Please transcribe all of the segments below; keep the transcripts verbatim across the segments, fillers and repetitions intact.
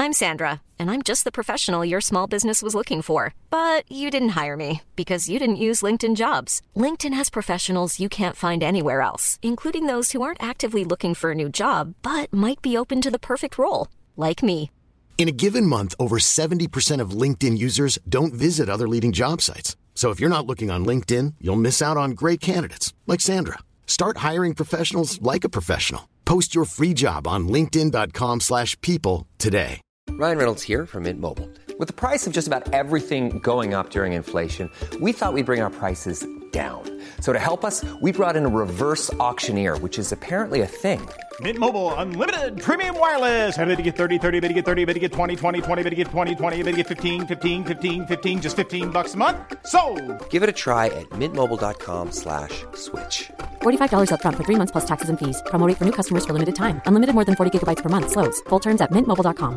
I'm Sandra, and I'm just the professional your small business was looking for. But you didn't hire me because you didn't use LinkedIn Jobs. LinkedIn has professionals you can't find anywhere else, including those who aren't actively looking for a new job, but might be open to the perfect role, like me. In a given month, over seventy percent of LinkedIn users don't visit other leading job sites. So if you're not looking on LinkedIn, you'll miss out on great candidates, like Sandra. Start hiring professionals like a professional. Post your free job on linkedin.com slash people today. Ryan Reynolds here from Mint Mobile. With the price of just about everything going up during inflation, we thought we'd bring our prices down. So to help us, we brought in a reverse auctioneer, which is apparently a thing. Mint Mobile Unlimited Premium Wireless. How to get thirty, thirty, how to get thirty, how to get twenty, twenty, twenty, how to get twenty, twenty, how to get fifteen, fifteen, fifteen, fifteen, just fifteen bucks a month? Sold! Give it a try at mintmobile.com slash switch. forty-five dollars up front for three months plus taxes and fees. Promo rate for new customers for limited time. Unlimited more than forty gigabytes per month. Slows full terms at mint mobile dot com.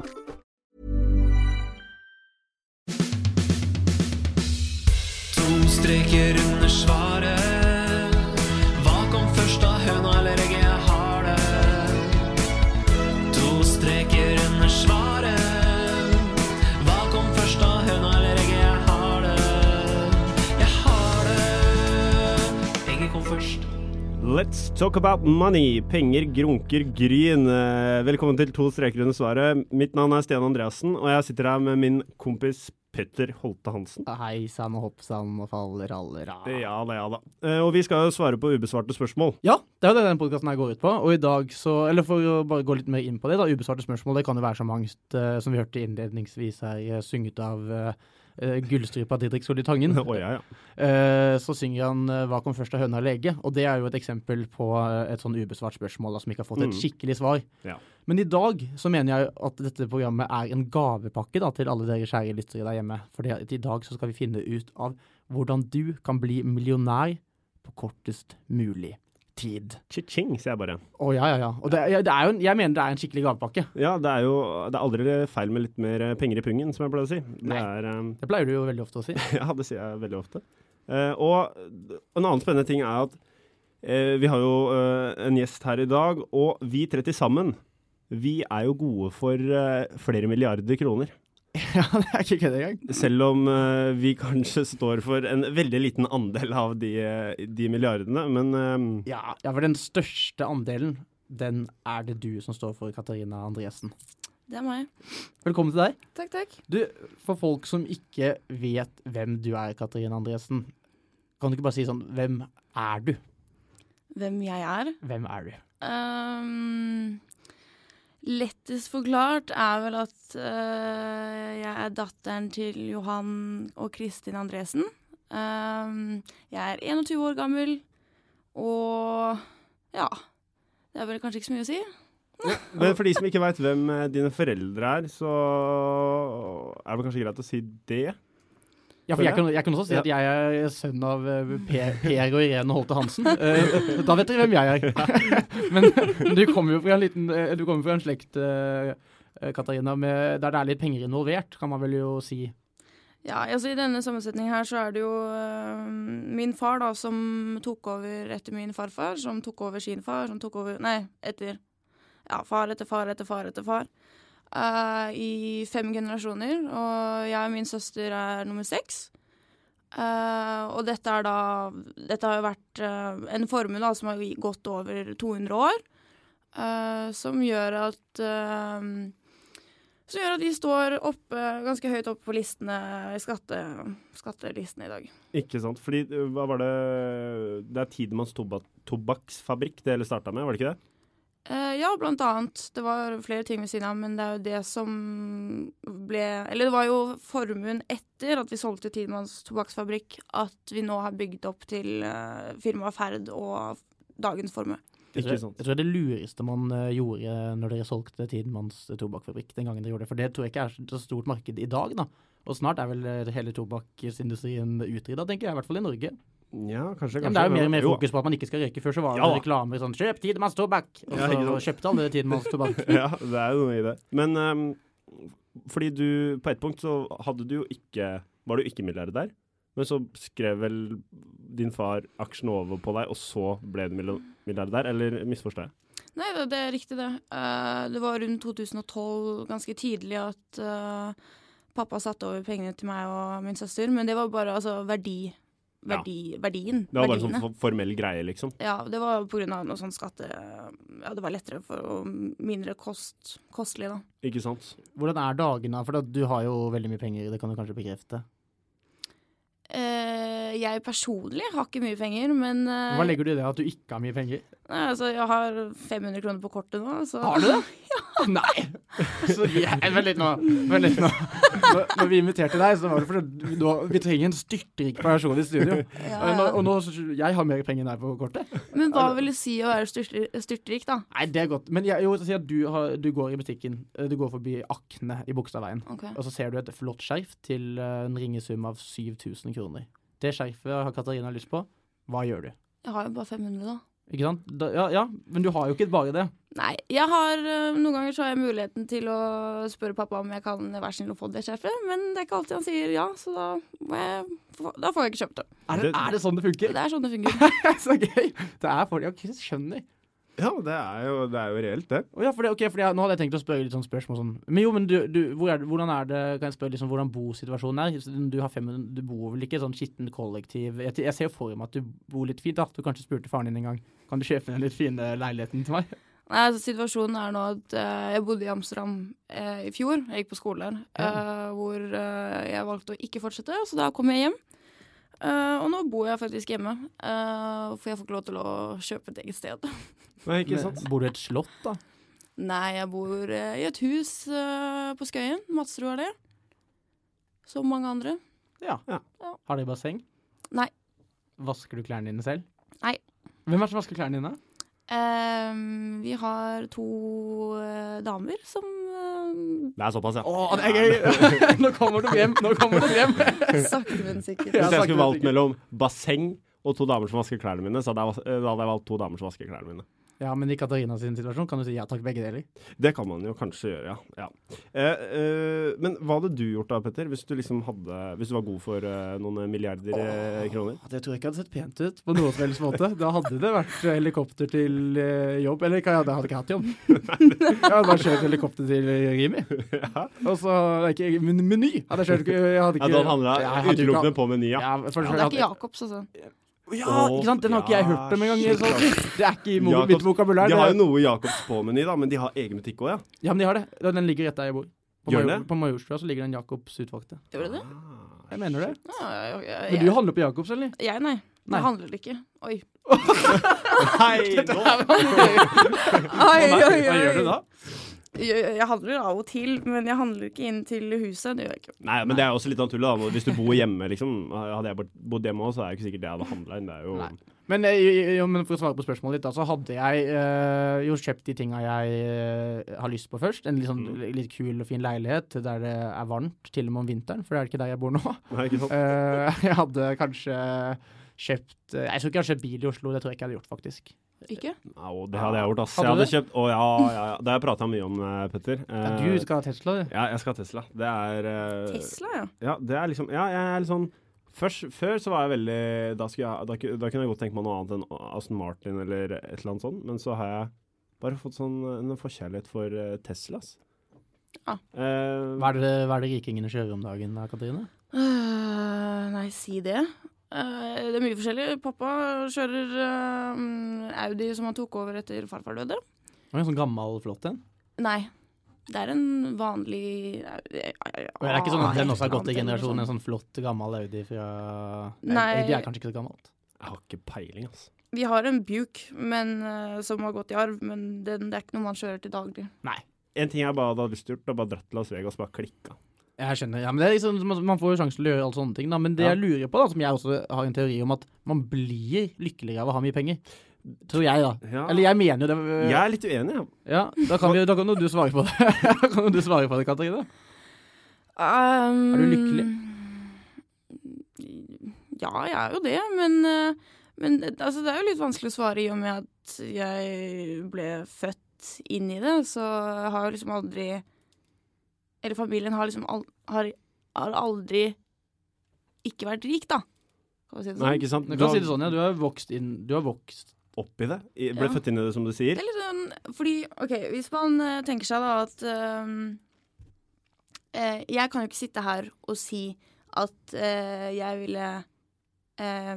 To streker under svaret. Hva kom først da, høna eller egget? Jeg har det. To streker under svaret. Hva kom først da, høna eller egget? Jeg har det. Jeg har det. Egget kom først. Let's talk about money. Penger, grunker, gryn. Velkommen til To streker under svaret. Mitt navn er Stian Andreasen, og jeg sitter her med min kompis Petter Holte Hansen. Hei, sann og hopp, sann og faller alle ra. Ja da, ja da. Og vi skal jo svare på ubesvarte spørsmål. Ja, det er jo det den podcasten her går ut på. Og i dag så, eller for å bare gå litt mer inn på det da, ubesvarte spørsmål, det kan jo være så mangt, uh, som vi hørte innledningsvis her, synget av uh, uh, Gullstrypa Didrik Solli Tangen. Å oh, ja, ja. Uh, så synger han uh, Hva kom først av høna og lege? Og det er jo et eksempel på uh, et sånn ubesvart spørsmål da, som ikke har fått et skikkelig svar. Ja. Men i dag så mener jeg at dette programmet er en gavepakke da, til alle dere kjære lyttere der hjemme. For i dag så skal vi finne ut av hvordan du kan bli millionær på kortest mulig tid. Cha-ching, sier jeg bare. Å ja, ja, ja. Og det, det er jo en, jeg mener det er en skikkelig gavepakke. Ja, det er jo det er aldri feil med litt mer penger i pungen, som jeg pleier å si. Det, Nei, er, um... det pleier du jo veldig ofte å si. Ja, det sier jeg veldig ofte. Uh, og en annen spennende ting er at uh, vi har jo uh, en gjest her i dag, og vi tre til sammen vi er jo gode for uh, flere milliarder kroner. Ja, det er ikke kødd engang. Selv om uh, vi kanskje står for en veldig liten andel av de, de milliardene, men... Um... Ja, ja, for den største andelen, den er det du som står for, Katarina Andresen. Det er meg. Velkommen til deg. Takk, takk. Du, for folk som ikke vet hvem du er, Katarina Andresen, kan du ikke bare si sånn, hvem er du? Hvem jeg er? Hvem er du? Um... Lettest forklart er vel at uh, jeg er datteren til Johan og Kristin Andresen. Um, jeg er enogtyve år gammel, og ja, det er vel kanskje ikke så mye å si. Ja, men for de som ikke vet hvem dine foreldre er, så er det kanskje greit å si det. Ja, for jeg kan, jeg kan også si at jeg er sønn av Per, per og Irene Holte Hansen. Uh, da vet dere hvem jeg er. Men du kommer jo fra en liten, du kommer fra en slekt, uh, Katarina, med, der det er litt penger involvert, kan man vel jo si. Ja, altså i denne sammensetningen her så er det jo uh, min far da, som tok over etter min farfar, som tok over sin far, som tok over, nei, etter, ja, far etter far etter far etter far. Uh, i fem generasjoner, og jeg og min søster er nummer seks. Uh, og dette er da, dette har jo vært uh, en formue da, som har gått over to hundre år, uh, som gjør at uh, som gjør at vi står oppe, ganske høyt oppe på listene, skatte, skattelistene i dag. Ikke sant, fordi hva var det, det er Tidemanns tobak, tobakksfabrikk det hele startet med, var det ikke det? Uh, ja, blant annet. Det var flere ting ved siden av, men det er jo det som ble... Eller det var jo formuen etter at vi solgte Tidemanns tobakksfabrikk, at vi nå har bygd opp til uh, firmaet Ferd og dagens formue. Jeg tror, jeg tror det er det lureste man uh, gjorde når dere solgte Tidemanns tobakksfabrikk den gangen dere gjorde det, for det tror jeg ikke er så stort marked i dag da. Og snart er vel uh, hele tobakkindustrien utryddet, tenker jeg, i hvert fall i Norge. Ja, kanskje, kanskje. Ja, men det er jo mer og mer fokus på at man ikke skal røyke. Før så var det ja. reklamer sånn, kjøp Tidemanns tobakk! Og så ja, kjøpte alle Tidemanns tobakk. Ja, det er jo noe i det. Men um, fordi du, på et punkt så hadde du jo ikke, var du ikke milliardær, men så skrev vel din far aksjen over på deg, og så ble du milliardær, eller misforstår jeg? Nei, det, det er riktig det. Uh, det var rundt to tusen og tolv, ganske tidlig, at uh, pappa satte over pengene til meg og min søster, men det var bare altså, verdi, verdi, ja. verdien. Det var verdiene. bare sånn formell greie, liksom? Ja, det var på grunn av noe sånn skatte... Ja, det var lettere for og mindre kost, kostelig, da. Ikke sant? Hvordan er dagene? For du har jo veldig mye penger, det kan du kanskje bekrefte. Uh, jeg personlig har ikke mye penger, men... Uh, Hva legger du i det at du ikke har mye penger? Nei, altså, jeg har fem hundre kroner på kortet nå, så... Har du det? Ja. Nei! Så, ja, vent litt nå. Vent litt nå. Når, når vi inviterte deg, så var det fordi du, vi trenger en styrtrik person i studio. Ja, ja. Og, nå, og nå, jeg har mer penger enn deg på kortet. Men hva vil det si å være styrtrik, styrtrik da? Nei, det er godt. Men jeg, jo, si at du, har, du går i butikken, du går forbi Akne i Bogstadveien, okay. og så ser du et flott skjerf til en ringesum av syv tusen kroner. Det skjerfet har Katarina lyst på. Hva gjør du? Jeg har jo bare fem hundre da. Ikke sant? Da, ja, ja, men du har jo ikke bare det. Nei, jeg har, noen ganger så har jeg muligheten til å spørre pappa om jeg kan være snill å få det skjerfet, men det er ikke alltid han sier ja, så da, må jeg, da får jeg ikke kjøpt det. Er det, er det sånn det funker? Det er sånn det funker. Så gøy. Det er for, jeg skjønner. Ja, det er jo, det er jo reelt, det. Oh, ja, for det, okay, for jeg, nå hadde jeg tenkt å spørre litt sånn spørsmål sånn. Men jo, men du, du hvor er det, hvordan er det, kan jeg spørre liksom, hvordan bosituasjonen er? Du har fem, du bor vel ikke sånn skitten kollektiv. Jeg, jeg ser jo for meg at du bor litt fint, da. Du kanskje spurte faren din en gang. Kan du kjøpe den litt fine leiligheten til meg? Nei, altså situasjonen er nå at uh, jeg bodde i Amsterdam uh, i fjor. Jeg gikk på skole der, uh, ja. hvor uh, jeg valgte å ikke fortsette, så da kom jeg hjem. Uh, og nå bor jeg faktisk hjemme, uh, for jeg får ikke lov til å kjøpe et eget sted. Nei, ikke sant? Bor du i et slott, da? Nei, jeg bor uh, i et hus uh, på Skøyen. Madsrud har det. Som mange andre. Ja. ja. ja. Har dere basseng? Nei. Vasker du klærne dine selv? Nei. Hvem er det som vasker klærne dine? Um, vi har to uh, damer som uh, Det er såpass, ja. Åh, det er gøy! Nå kommer du hjem, nå kommer du hjem! Sakte, men sikkert. Hvis jeg skulle valgt mellom basseng og to damer som vasker klærne mine, så hadde jeg, da hadde jeg valgt to damer som vasker klærne mine. Ja, men i Katarina sin situasjon kan du si ja takk begge deler. Det kan man jo kanskje gjøre, ja. ja. Eh, eh, men hva hadde du gjort da, Petter, hvis du liksom hadde, hvis du var god for eh, noen milliarder eh, kroner? Det tror jeg ikke hadde sett pent ut på noen som helst måte. Da hadde det vært helikopter til eh, jobb, eller jeg hadde, hadde ikke hatt jobb. Jeg hadde bare kjørt helikopter til Rimi. Ja. Og så, ikke, men, meny. Hadde jeg kjørt, jeg hadde ikke... Ja, da handlet det utelukkende på meny, ja. ja, for, ja det er ikke Jakobs, altså. Ja, ikke sant? Den har ikke jeg hørt om en gang. Så det er ikke i mo- mitt vokabulær. De har jo noe Jakobs på meny da, men de har egen butikk også, ja. Ja, men de har det. Den ligger rett der jeg bor. På, Gjør Major, på Majorstua så ligger den Jakobs utvakte. Gjør det det? Jeg mener det. Ja, jeg, jeg, men du handler på Jakobs, eller? Jeg, nei. Nei. Jeg handler ikke. Oi. Nei, nå! Oi, oi, oi. Hva gjør du da? Jeg, jeg handler av og til, men jeg handler ikke inn til huset. Det gjør jeg ikke. Nei, men det er også litt naturlig da. Hvis du bor hjemme, liksom. Hadde jeg bodd hjemme også, så er det ikke sikkert det jeg hadde handlet inn. Det er jo... Nei. Men, jo, men for å svare på spørsmålet ditt, da, så hadde jeg øh, jo kjøpt de tingene jeg øh, har lyst på først. En litt, sånn, mm. litt kul og fin leilighet der det er varmt, til og med om vinteren, for det er ikke der jeg bor nå. Nei, ikke sant. uh, jeg hadde kanskje kjøpt... Uh, jeg tror ikke jeg hadde kjøpt bil i Oslo, det tror jeg ikke jeg hadde gjort, faktisk. Ikke? Ja, det hadde jeg gjort, ass. Hadde jeg hadde du? kjøpt... Å, ja, ja, ja. Det har jeg pratet mye om, Petter. Uh, ja, du skal ha Tesla, du. Ja, jeg skal ha Tesla. Det er... Uh, Tesla, ja. Ja, det er liksom... Ja, jeg er litt sånn... Først, før så var jeg veldig, da, jeg, da, da kunne jeg godt tenke meg noe annet enn Aston Martin eller et eller annet sånt, men så har jeg bare fått sånn en forkjærlighet for uh, Teslas. Ah. Uh, hva, er det, hva er det rikingene kjører om dagen da, Katarina? Uh, nei, si det. Uh, det er mye forskjellig. Pappa kjører uh, Audi som han tok over etter farfar døde. En sånn gammel flott en? Nei. Det er en vanlig... Ja, ja, ja, det er ikke sånn at den også har gått i generasjon, sånn. En sånn flott gammel Audi fra... Nei. Audi er kanskje ikke så gammelt. Jeg har ikke peiling, altså. Vi har en Buick, men, uh, som har gått i arv, men den, det er ikke noe man kjører til daglig. Nei. En ting jeg bare hadde lyst til å gjøre, er bare dratt til Las Vegas og bare klikka. Jeg skjønner, ja, men det er liksom, man får jo sjansen til å gjøre alle sånne ting, da. Men det ja. jeg lurer på, da, som jeg også har en teori om, at man blir lykkeligere av å ha mye penger. Tror jeg, da. Ja. Eller jeg mener jo det. Uh, jeg er litt uenig, ja. Ja, da kan, vi, da kan du svare på det. Da kan du svare på det, Katarina. Um, er du lykkelig? Ja, jeg er jo det, men, uh, men altså, det er jo litt vanskelig å svare i og med at jeg ble født inn i det, så jeg har jo liksom aldri, eller familien har liksom al- har, har aldri ikke vært rik, da. Kan vi si det sånn? Nei, ikke sant? Du kan si det sånn, ja. Du har vokst inn, du har vokst opp i det? I- Ble Ja. født inn i det, som du sier? Det er litt sånn, fordi, ok, hvis man eh, tenker seg da at ehm, eh, jeg kan jo ikke sitte her og si at eh, jeg ville eh,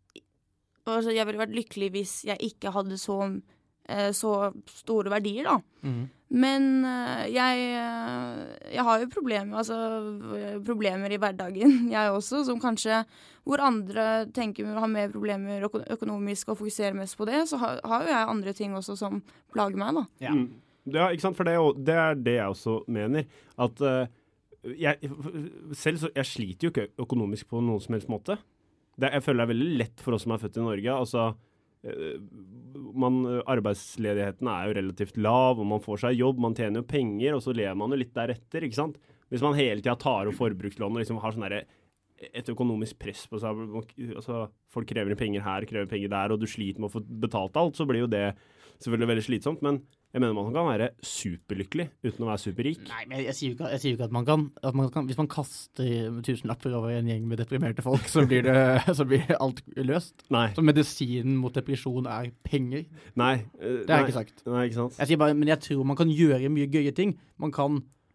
altså jeg ville vært lykkelig hvis jeg ikke hadde så, eh, så store verdier da. Mhm. Men eh, jeg, eh, jeg har jo problemer, altså, eh, problemer i hverdagen, jeg også, som kanskje, hvor andre tenker har mer problemer øko økonomisk og fokuserer mest på det, så har, har jo jeg andre ting også som plager meg da. Ja. Mm. Ja, ikke sant? For det, er jo- det er det jeg også mener. At eh, jeg, selv så, jeg sliter jo ikke økonomisk på noen som helst måte. Det, jeg føler det er veldig lett for oss som er født i Norge. Altså, eh, man, arbeidsledigheten er jo relativt lav, og man får seg jobb, man tjener jo penger, og så lever man jo litt deretter, ikke sant? Hvis man hele tiden tar opp forbrukslån og liksom har sånn der, et økonomisk press på seg, altså, folk krever penger her, krever penger der, og du sliter med å få betalt alt, så blir jo det selvfølgelig veldig slitsomt, men jeg mener man kan være superlykkelig uten å være superrik. Nei, men jeg sier jo ikke, jeg sier jo ikke at man kan, at man kan, hvis man kaster tusenlapper over en gjeng med deprimerte folk, så blir det, så blir alt løst. Nei, Så medisinen mot depresjon er penger. nei. eh, Det har nei, jeg ikke sagt. Nei, ikke sant? Jeg sier bare, men jeg tror man kan gjøre mye gøye ting. Man kan,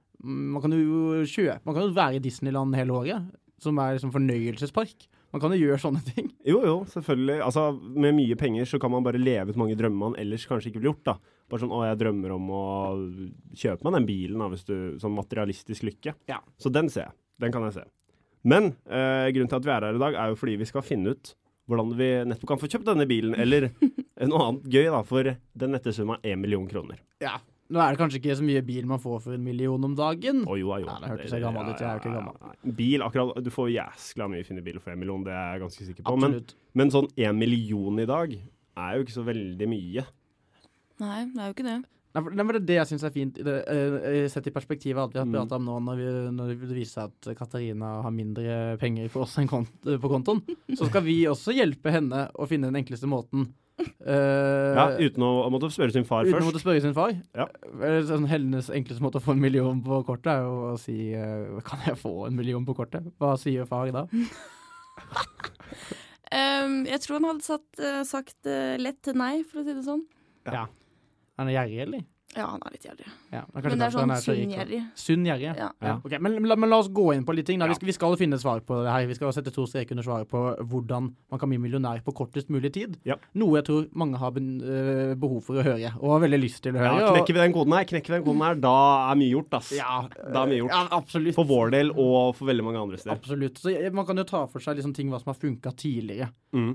man kan jo kjøpe, man kan jo være i Disneyland hele året, som er liksom fornøyelsespark. Man kan jo gjøre sånne ting. Jo, jo, selvfølgelig. Altså, med mye penger så kan man bare leve ut mange drømmer man ellers kanskje ikke ville gjort, da. Bare sånn, å, jeg drømmer om å kjøpe meg den bilen, da, hvis du, sånn materialistisk lykke. Ja. Så den ser jeg. Den kan jeg se. Men eh, grunnen til at vi er her i dag er jo fordi vi skal finne ut hvordan vi nettopp kan få kjøpt denne bilen, eller noe annet gøy da, for den nette summa en million kroner. Ja. Nå er det kanskje ikke så mye bil man får for en million om dagen. Å jo, jo. Ja, det hørtes jeg gammel ut, jeg er jo ikke gammel. Ja, ja, ja. Bil, akkurat, du får jæskla mye fine biler for en million, det er jeg ganske sikker på. Men, Absolutt. men sånn en million i dag er jo ikke så veldig mye. Nei, det er jo ikke det. Nei, for, nei, men det er det jeg synes er fint, det, eh, sett i perspektivet alt vi har Mm. pratet om nå, når, vi, når det viser seg at Katarina har mindre penger for oss enn kont på kontoen, så skal vi også hjelpe henne å finne den enkleste måten. Eh, Ja, uten å, å måtte spørre sin far uten å først. måtte spørre sin far. Ja. Eh, Sånn, hennes enkleste måte å få en million på kortet er jo å si, eh, kan jeg få en million på kortet? Hva sier far da? Ehm, jeg tror han hadde satt, eh, sagt eh, lett nei, for å si det sånn. Ja. Er han gjerrig, eller? Ja, han er litt gjerrig. Ja, Men det er sånn sunn gjerrig. Sunn gjerrig, Ja. ja. Ok, men, la, men la oss gå inn på litt ting. Da. Vi, skal, vi skal finne svar på det her. Vi skal sette to streker under svaret på hvordan man kan bli millionær på kortest mulig tid. Ja. Noe jeg tror mange har ben, øh, behov for å høre, og har veldig lyst til å Ja, høre. knekker vi den koden her, knekker vi den koden her, da er mye gjort, ass. Ja, Da er mye gjort. Ja, absolutt. For vår del, og for veldig mange andre steder. Absolutt. Så eh, man kan jo ta for seg liksom, ting hva som har funket tidligere. Mm.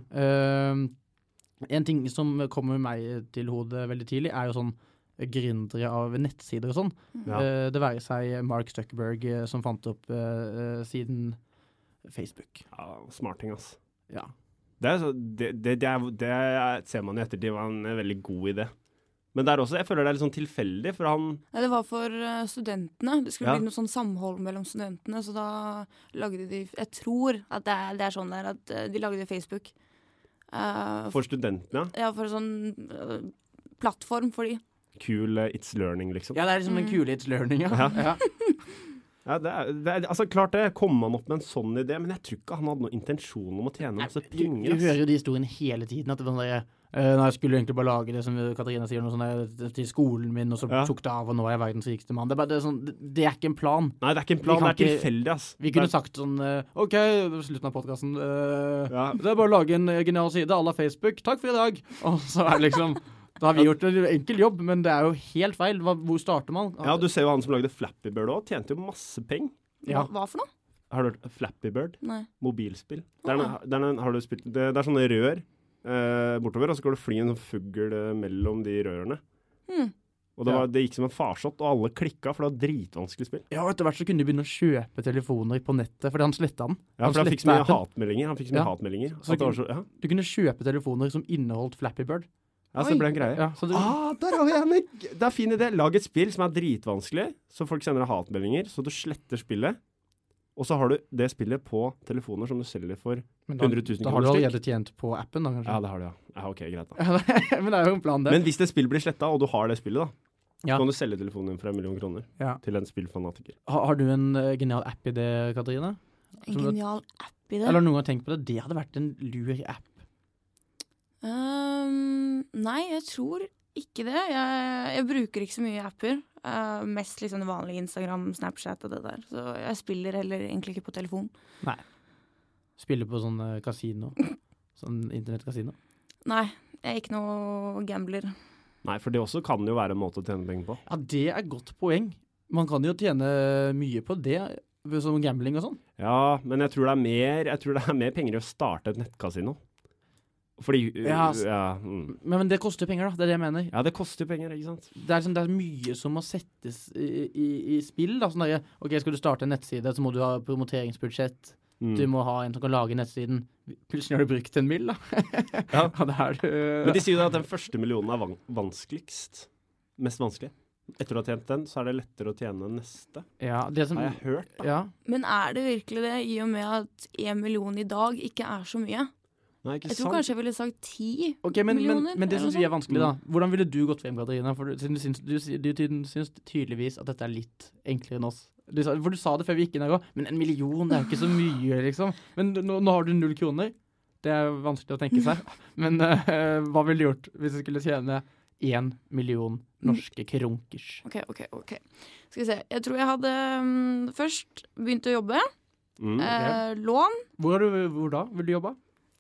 Uh, en ting som kommer meg til hodet veldig tidlig, er jo sånn gründere av nettsider og sånn. Ja. Eh, det være seg Mark Zuckerberg eh, som fant opp eh, siden Facebook. Ja, smarting, ass. Ja. Det, er så, det, det, det, er, det er, ser man i ettertid var en veldig god idé. Men det er også, jeg føler det er litt sånn tilfeldig, for han... Nei, det var for eh, studentene. Det skulle Ja. bli noe sånn samhold mellom studentene, så da lagde de, jeg tror at det er, det er sånn der, at eh, de lagde Facebook. Eh, For studentene, ja, for sånn eh, plattform for de. cool uh, it's learning, liksom. Ja, det er liksom en kule it's learning, ja. Ja. Ja, det er, det er, altså klart det, kom man opp med en sånn idé, men jeg tror ikke han hadde noen intensjon om å tjene masse Du, penger, du hører ass. jo de historiene hele tiden, at det var sånn der, eh, nei, jeg skulle egentlig bare lage det, som Katarina sier, noe sånn der, til skolen min, og så Ja. tok det av, og nå er jeg verdens rikeste mann. Det er bare det er sånn, det, det er ikke en plan. Nei, det er ikke en plan, Vi kan det er ikke- tilfeldig, ass. Vi kunne Det er- sagt sånn, eh, ok, slutten av podcasten, eh, Ja. det er bare å lage en eh, genial side, alle har Facebook, takk for i dag. Og så er det liksom, da har vi gjort en enkel jobb, men det er jo helt feil. Hva, hvor starter man? Ja, du ser jo han som lagde Flappy Bird også, tjente jo masse penger. Ja. Hva, hva for noe? Har du hørt Flappy Bird? Nei. Mobilspill. Det er, noe, det er, noe, har du spilt, det, det er sånne rør eh, bortover, og så går det fly en sånn fugl eh, mellom de rørene. Hmm. Og det, Ja. var, det gikk som en farsott, og alle klikka, for det var dritvanskelig spill. Ja, og etter hvert så kunne de begynne å kjøpe telefoner på nettet, fordi han slettet den. Ja, for han fikk så slettet mye appen. hatmeldinger. Han fikk så mye Ja. hatmeldinger. Så At det var så, ja. Du kunne kjøpe telefoner som inneholdt Flappy Bird. ja, så det ble en greie. Ja, så du, Ah, der har vi en! Det er fin idé. Lag et spill som er dritvanskelig, så folk sender deg hatmeldinger, så du sletter spillet. Og så har du det spillet på telefoner som du selger for men da, hundre tusen da har du kroner stykk. allerede tjent på appen, da, kanskje? Ja, det har du, ja. Ja, ok, greit da. Ja, det- men det er jo en plan, det. Men hvis det spillet blir sletta, og du har det spillet, da, Ja. så kan du selge telefonen din for en million kroner Ja. til en spillfanatiker. Har, har du en uh, genial app i det, Katarina? En Som du- genial app i det. Eller har noen gang tenkt på det? Det hadde vært en lur app. Um, nei, jeg tror ikke det. Jeg, jeg bruker ikke så mye apper. Uh, mest liksom det vanlige Instagram, Snapchat og det der. Så jeg spiller heller egentlig ikke på telefon. Nei. Spiller på sånn uh, kasino. Sånn internettkasino. Nei, jeg er ikke noe gambler. Nei, for det også kan jo være en måte å tjene penger på. Ja, det er godt poeng. Man kan jo tjene mye på det, som gambling og sånn. Ja, men jeg tror det er mer, jeg tror det er mer penger i å starte et nettkasino. Fordi, ja, ja mm. men, men det koster penger da, det er det jeg mener. Ja, det koster penger, ikke sant? Det er, sånn, det er mye som må settes i, i, i spill da, sånn der, ok, skal du starte en nettside, så må du ha promoteringsbudsjett, mm. du må ha en som kan lage nettsiden, plutselig har du brukt en mil da. Ja. Ja, det er, uh, men de sier jo at den første millionen er van- vanskeligst, mest vanskelig. Etter å ha tjent den, så er det lettere å tjene neste. Ja, det som, har jeg hørt da. Ja. Men er det virkelig det, i og med at en million i dag ikke er så mye? Nei, ikke jeg tror sant. kanskje jeg ville sagt ti okay, men, millioner. Men, men det synes vi er vanskelig da. Hvordan ville du gått frem, Katarina? For du, du, syns, du, du, du syns tydeligvis at dette er litt enklere enn oss. Du, for du sa det før vi gikk inn her også. Men en million, det er jo ikke så mye, liksom. Men nå, nå har du null kroner. Det er vanskelig å tenke seg. Men uh, hva ville du gjort hvis du skulle tjene en million norske kronkers? Ok, ok, ok. Skal vi se. Jeg tror jeg hadde um, først begynt å jobbe. Mm, okay. eh, lån. Hvor, er du, hvor da vil du jobbe?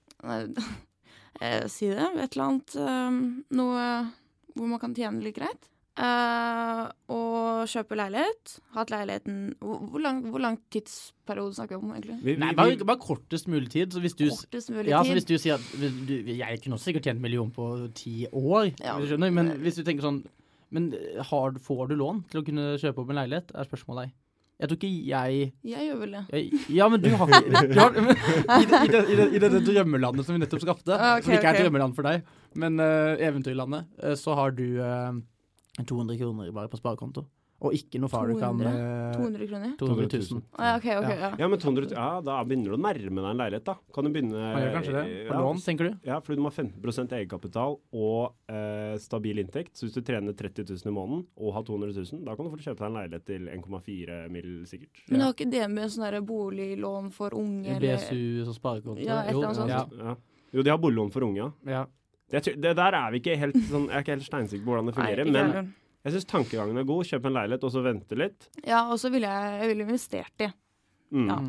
eh, si det, et eller annet um, noe hvor man kan tjene litt greit eh, og kjøpe leilighet hatt leiligheten, hvor, hvor, lang, hvor lang tidsperiode snakker vi om egentlig? Vi, vi, Nei, bare, bare kortest mulig tid så hvis du, kortest mulig ja, tid så hvis du sier at du, jeg kunne også sikkert tjent en million på ti år ja. Skjønner, men hvis du tenker sånn men har, får du lån til å kunne kjøpe opp en leilighet er spørsmålet deg. Jeg tror ikke jeg... Jeg gjør vel det. Jeg, ja, men du har ikke... Du har, men, i, det, i, det, i, det, I det drømmelandet som vi nettopp skapte, okay, som ikke er et okay. drømmeland for deg, men uh, eventyrlandet, uh, så har du uh, to hundre kroner bare på sparekonto. Og ikke noe far du kan... Uh, to hundre kroner? to hundre tusen. Ah, ok, ok, ja. Ja, men to hundre, ja, da begynner du å nærme deg en leilighet, da. Kan du begynne... Man gjør kanskje det. På ja, lån, tenker du? Ja, fordi du må ha femten prosent egenkapital og eh, stabil inntekt. Så hvis du trener tretti tusen i måneden og har to hundre tusen, da kan du få kjøpe deg en leilighet til en komma fire mil sikkert. Men har ikke det med sånn der boliglån for unge? B S U og sparekonto? Ja, et eller annet sånt. Ja. Ja. Jo, de har boliglån for unge, ja. Det, det der er vi ikke helt sånn, jeg er ikke helt steinsikker på hvordan det fungerer, Nei, men... Heller. Jeg synes tankegangen er god. Kjøp en leilighet, og så vente litt. Ja, og så ville jeg, jeg ville investert i. Mm. Ja.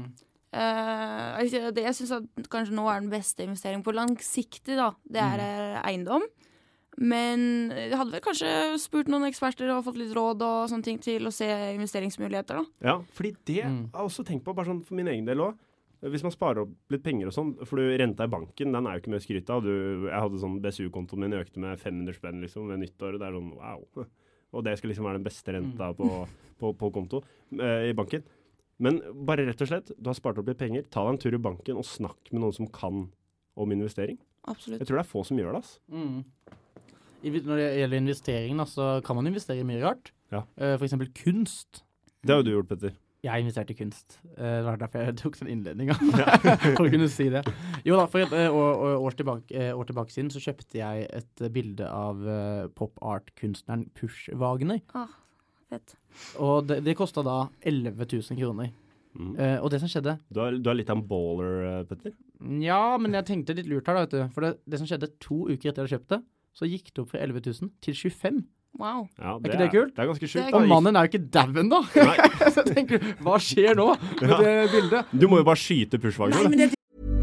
Uh, det jeg synes at kanskje nå er den beste investeringen på langsiktig, da. Det er mm. eiendom. Men jeg hadde vel kanskje spurt noen eksperter og fått litt råd og sånne ting til å se investeringsmuligheter, da. Ja, fordi det mm. har jeg også tenkt på, bare sånn for min egen del også. Hvis man sparer opp litt penger og sånn, for du renta i banken, den er jo ikke mye skryt av. Du, jeg hadde sånn B S U-kontoen min økte med fem hundre spenn liksom ved nyttår, det er sånn, wow. Og det skal liksom være den beste renta på, på, på konto eh, i banken. Men bare rett og slett, du har spart opp litt penger, ta deg en tur i banken og snakk med noen som kan om investering. Absolutt. Jeg tror det er få som gjør det, ass. Mm. Når det gjelder investering, da, så kan man investere i mye rart. Ja. Uh, for eksempel kunst. Det har jo du gjort, Petter. Jeg investerte i kunst. Det var derfor jeg tok sånn innledning. For å kunne si det. Jo da, for et uh, år, år, tilbake, uh, år tilbake siden så kjøpte jeg et uh, bilde av uh, pop-art-kunstneren Push Wagner. Ah, fett. Og det, det kostet da elleve tusen kroner. Mm. Uh, og det som skjedde... Du er, du er litt av en baller, Petter? Ja, men jeg tenkte litt lurt her da, vet du. For det, det som skjedde to uker etter jeg kjøpte, så gikk det opp fra elleve tusen til tjuefem. Wow. Ja, det er ikke det kult? Det er ganske sjukt. Og mannen er jo ikke daven da. Så jeg tenker, hva skjer nå med ja. det bildet? Du må jo bare skyte Pushwagner.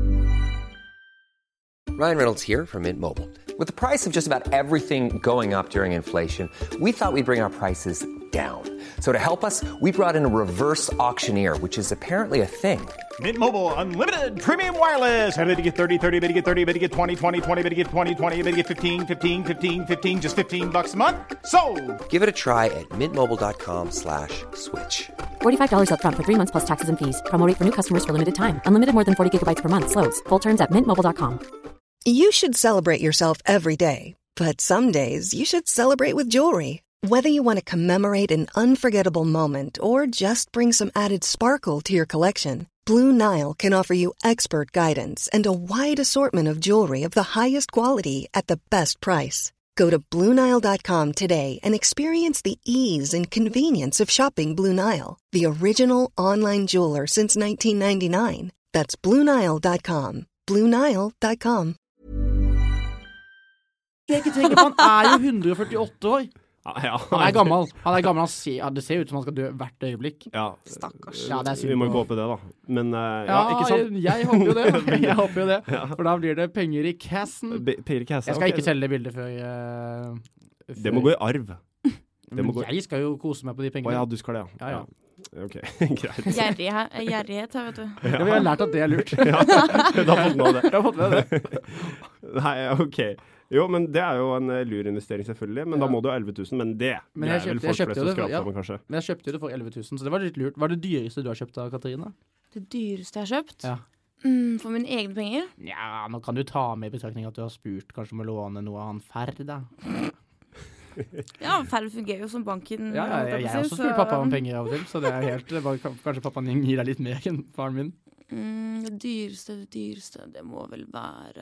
Ryan Reynolds here from Mint Mobile. With the price of just about everything going up during inflation, we thought we'd bring our prices down. So to help us, we brought in a reverse auctioneer, which is apparently a thing. Mint Mobile Unlimited Premium Wireless. How to get thirty, thirty, how to get thirty, how to get twenty, twenty, twenty, how to get twenty, twenty, how to get fifteen, fifteen, fifteen, fifteen, just fifteen bucks a month? Sold! Give it a try at mintmobile.com slash switch. forty-five dollars up front for three months plus taxes and fees. Promo rate for new customers for limited time. Unlimited more than forty gigabytes per month. Slows full terms at mint mobile dot com. You should celebrate yourself every day. But some days you should celebrate with jewelry. Whether you want to commemorate an unforgettable moment or just bring some added sparkle to your collection, Blue Nile can offer you expert guidance and a wide assortment of jewelry of the highest quality at the best price. Go to blue nile dot com today and experience the ease and convenience of shopping Blue Nile, the original online jeweler since nineteen ninety-nine. That's blue nile dot com. blue nile dot com. det jeg ikke trenger, for han er jo one førtiåtte år. Ja, ja. Han er gammel. Han er gammel, han ser, ja, det ser ut som han skal dø hvert øyeblikk. Ja. Stakkars. Ja, det er synd Vi må på- ikke håpe det, da. Men, uh, ja, Ja, ikke sant? jeg, jeg håper jo det. Jeg håper jo det. For da blir det penger i kassen. Be- Peter Kassa, Jeg skal ok. ikke selge det bildet før, uh, før Det må gå i arv. Det må Men gå... jeg skal jo kose meg på de Å pengene. ja, du skal det, ja. Ja, ja. Ok, greit. Gjerrighet, gjerrighet her, vet du. Ja, vi har lært at det er lurt. Ja, du har fått med det. Jeg har fått med det. Nei, ok. Jo, men det er jo en uh, lur investering selvfølgelig, men Ja. da må du ha elleve tusen, men det, Men det jeg er vel kjøpte- jeg folk kjøpte flest som det for- skraper ja. sammen, kanskje. Men jeg kjøpte jo det for elleve tusen, så det var litt lurt. Hva er det dyreste du har kjøpt da, Katarina? Det dyreste jeg har kjøpt? Ja. Mm, for mine egne penger? Ja, nå kan du ta med i betraktning at du har spurt kanskje om å låne noe av han Ferd, da. Ja, Ferd fungerer jo som banken. Ja, ja, holdt jeg, på å jeg si, har også så- spurt pappa om penger av og til, så det er helt, det var, kanskje pappaen din gir deg litt mer enn faren min. Mm, det dyreste, det dyreste, det må vel være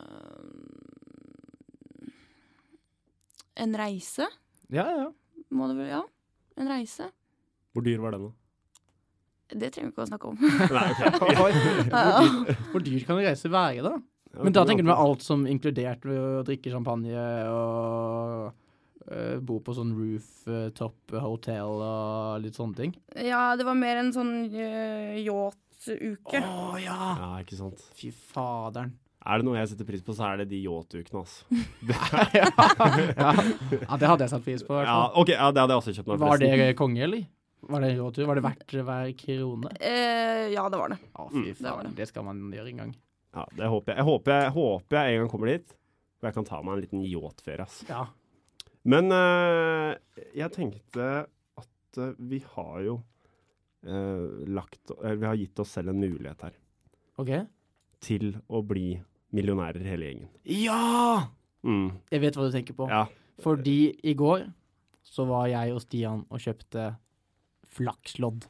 en reise? Ja, ja. Må det vel, ja. En reise. Hvor dyr var den da? Det trenger vi ikke å snakke om. Nei, ok. Hvor dyr, hvor dyr kan en reise være, da? Ja, Men da det tenker du var- med alt som inkludert ved å drikke champagne og uh, bo på sånn rooftop hotel og litt sånne ting. Ja, det var mer en sånn uh, yacht-uke. Å ja! Ja, ikke sant. Fy faderen. Er det noe jeg setter pris på, så er det de yacht-ukene, altså. ja. ja. ja, det hadde jeg satt pris på. i hvert Ja, fall. ok, ja, det hadde jeg også kjøpt meg Var det forresten. konge, eller? Var det råtur? Var det verdt hver krone? Eh, ja, det var det. Å, fy det var faen. det. Det skal man gjøre en gang. Ja, det håper jeg. Jeg håper jeg, håper jeg en gang kommer dit, og jeg kan ta meg en liten yacht-ferie, ass. Ja. Men eh, jeg tenkte at eh, vi har jo eh, lagt, eller vi har gitt oss selv en mulighet her Ok? til å bli millionærer hele gjengen. Ja! Mm, Jeg vet hva du tenker på. ja. Fordi i går så var jeg og Stian og kjøpte flakslodd.